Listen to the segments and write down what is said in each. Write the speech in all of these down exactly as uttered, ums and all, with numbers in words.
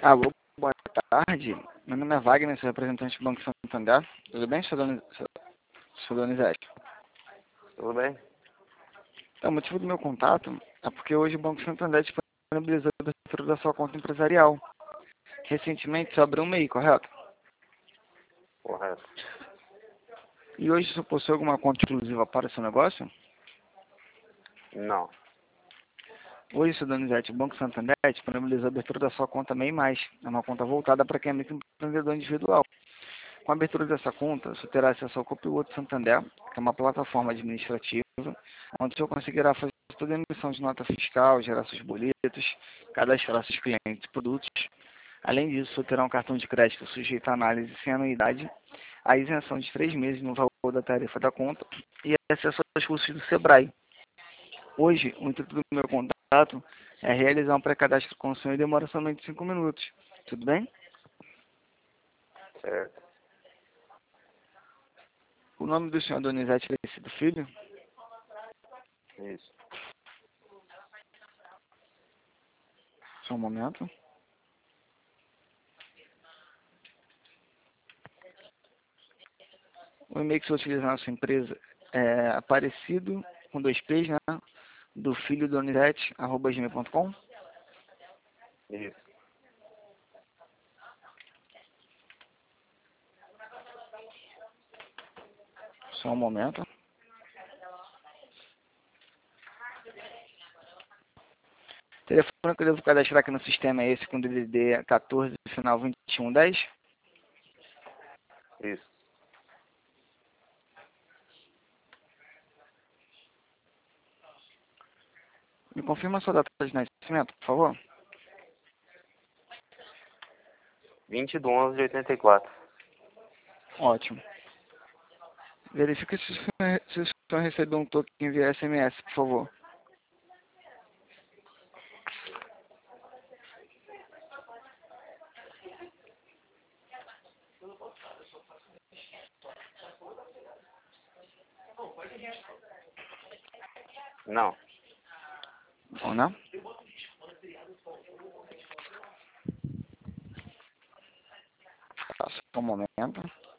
Alô, boa tarde. Meu nome é Wagner, sou representante do Banco Santander. Tudo bem, senhor Doni- senhor- senhor Donizete? Tudo bem? Então, o motivo do meu contato é porque hoje o Banco Santander disponibilizou a abertura da sua conta empresarial. Recentemente, só abriu um MEI, correto? Correto. E hoje você possui alguma conta exclusiva para o seu negócio? Não. Hoje, senhor Donizete, o Banco Santander disponibilizou a abertura da sua conta MEI+. É uma conta voltada para quem é microempreendedor individual. Com a abertura dessa conta, você terá acesso ao Copiloto Santander, que é uma plataforma administrativa, onde você conseguirá fazer toda a emissão de nota fiscal, gerar seus boletos, cadastrar seus clientes e produtos. Além disso, você terá um cartão de crédito sujeito à análise sem anuidade, a isenção de três meses no valor da tarifa da conta e acesso aos cursos do Sebrae. Hoje, o intuito do meu contato é realizar um pré-cadastro com o senhor e demora somente cinco minutos. Tudo bem? Certo. O nome do senhor Donizete Aparecido Filho? Isso. Só um momento. O e-mail que você utiliza na sua empresa é aparecido, com dois P's, né? Do filho Donizete, arroba gmail ponto com. Isso. Só um momento. O telefone que eu devo cadastrar aqui no sistema é esse com D D D quatorze, final vinte e um dez. Isso. Me confirma a sua data de nascimento, por favor. vinte de onze de oitenta e quatro. Ótimo. Verifique se o senhor, se o senhor recebeu um token via S M S, por favor. Não. Ou não? Tá, só um momento.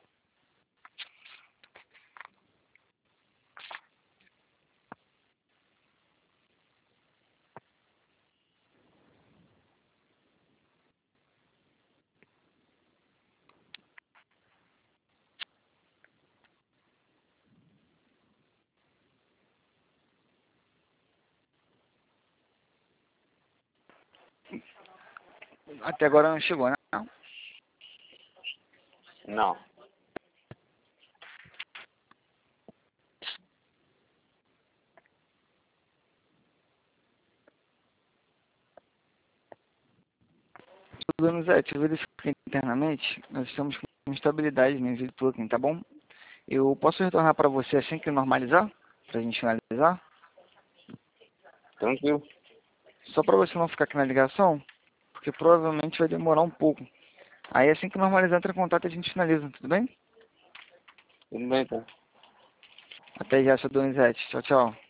Até agora não chegou, né? Não. Donizete, eu verifiquei internamente, nós estamos com instabilidade no envio do token, tá bom? Eu posso retornar para você assim que normalizar? Para a gente finalizar? Tranquilo. Só para você não ficar aqui na ligação, porque provavelmente vai demorar um pouco. Aí assim que normalizar, entra em contato e a gente finaliza, tudo bem? Tudo bem, então. Até já, seu Donizete. Tchau, tchau.